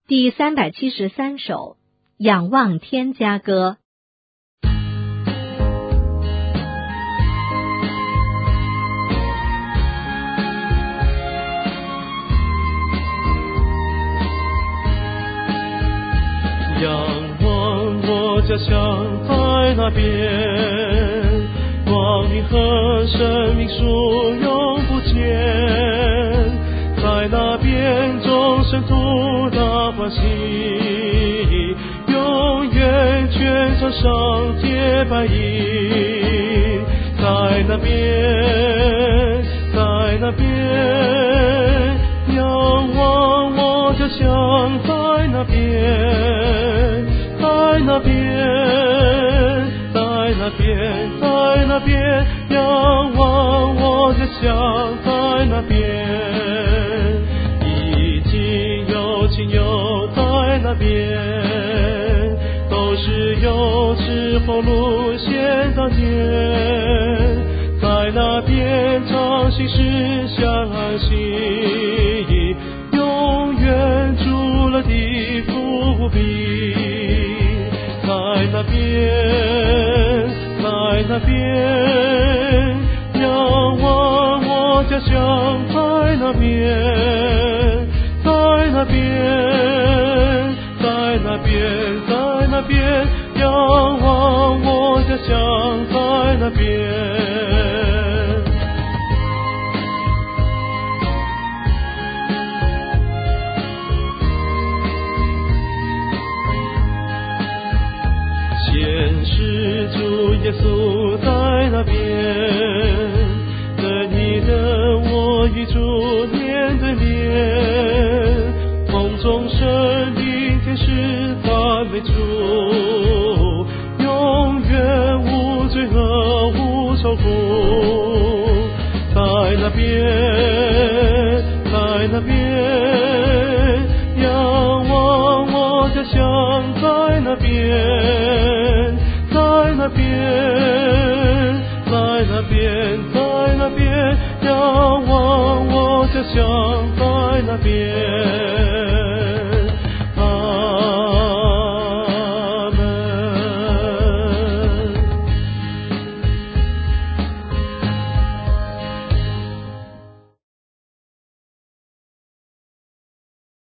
第373首，仰望天家歌。 仰望我家乡在那边，光明和生命树永不见，在那边众生徒大欢喜，永远全场上洁白衣。在那边，在那边，仰望我家乡在那边，在那边，在那边，在那边，仰望我家乡在那边，已经有亲友在那边，都是有赤红路线当年，在那边唱心事相安息，永远住了地福庇。在那边，在那边，仰望我家乡在那边，在那边，在那边，在那边，仰望我家乡在那边。现实主耶稣在那边，跟你的我与主面对面，梦中神灵天使赞美主，永远无罪恶无愁苦。在那边，在那边，仰望我家乡在那边，在那边，在那边，在那边，仰望我家乡在那边。